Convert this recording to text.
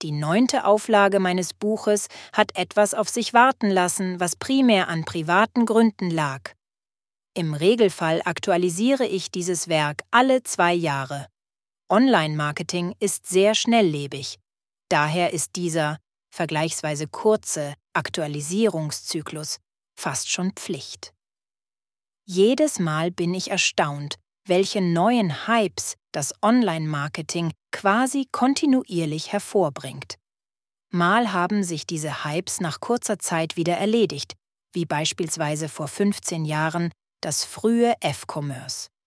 Die 9. Auflage meines Buches hat etwas auf sich warten lassen, was primär an privaten Gründen lag. Im Regelfall aktualisiere ich dieses Werk alle 2 Jahre. Online-Marketing ist sehr schnelllebig. Daher ist dieser vergleichsweise kurze Aktualisierungszyklus fast schon Pflicht. Jedes Mal bin ich erstaunt, welche neuen Hypes das Online-Marketing quasi kontinuierlich hervorbringt. Mal haben sich diese Hypes nach kurzer Zeit wieder erledigt, wie beispielsweise vor 15 Jahren das frühe F-Commerce.